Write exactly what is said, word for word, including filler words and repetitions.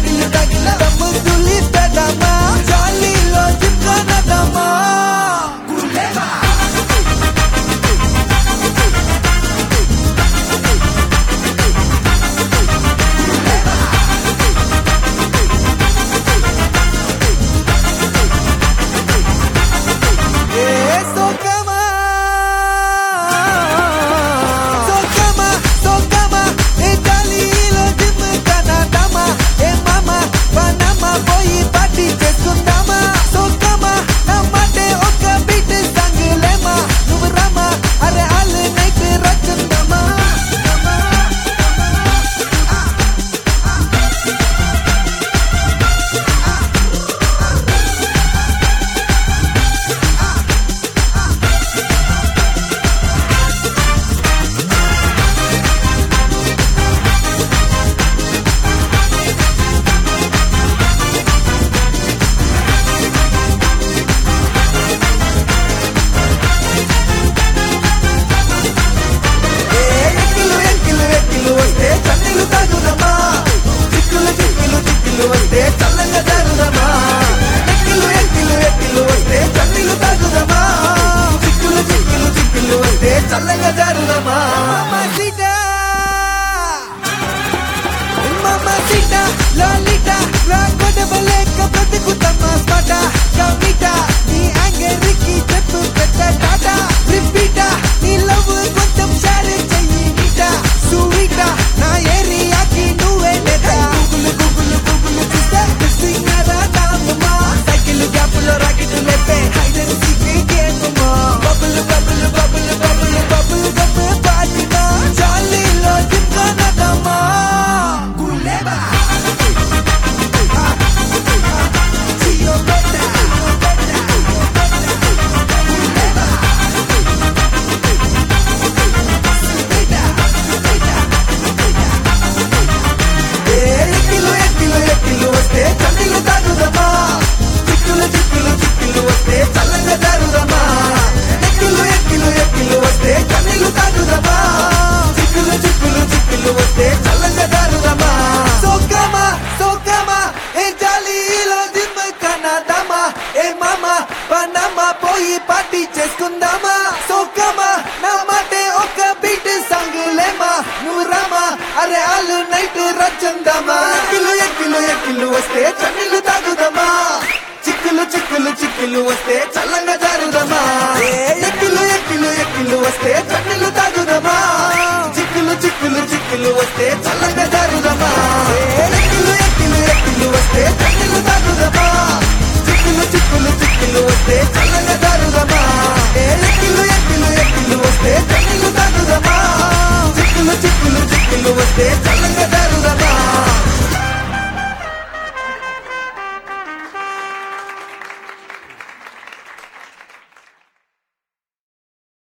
తగిలు తగిల దమ్ము తులి పెడమా జాలీలో జింకనదమా గులేబా చల్లగా జరుగుదమా మమసిటా మమసిటా లాలిటా రాగొడబలేక బ్రతుకుతమ్మా స్పాటా కమిటా నీ యాంగరికి చెప్పు పెట్ట టాటా రిపీటా నీ లవ్ కొంచెం షేర్ చెయ్యి నీటా సువీటా నా ఏరియాకి నువ్వే నేతా గూగుల్ గూగుల్ గూగుల్ చూస్తే మిస్సింగ్ రాదామమ్మా సైకిల్ గ్యాప్లో రాకెట్ లేపే హైడ్ అండ్ సీక్ గేమ్ అమ్మా bubble bubble bubble bubble bubble gum పాటినా జాలీలో జింకనదమా గులేబా జియో బెటా గులేబా ఎక్కిలు ఎక్కిలు ఎక్కిలు వస్తే చల్లిలు తాగుదమా చిక్కులు చిక్కులు చిక్కులు వస్తే చల్లగా జరుగుదమా ఎక్కిలు ఎక్కిలు ఎక్కిలు వస్తే చల్లిలు తాగుదమా చిక్కులు చిక్కులు చిక్కులు వస్తే చల్లగా జరుగుదమా సోకమా సోకమా ఏ జాలీలో జిమ్ కనదమా ఏ మామా పనమా పోయి పార్టీ చేసుకుందామా సోకమా నా మాటే ఒక బీట్ సాంగ్ లేమా నువ్వు రామా అరే ఆలు నైట్ రచందమా ఎక్కిలు ఎక్కిలు ఎక్కిలు వస్తే చన్నీళ్ళు తాగుదమా చిక్కులు చిక్కులు చిక్కులు వస్తే చల్లంగా జరుగుదమా ఎక్కిలు ఎక్కిలు ఎక్కిలు వస్తే చన్నీళ్ళు తాగుదమా చిక్కులు చిక్కులు చిక్కులు వస్తే చల్లంగా జరుగుదమా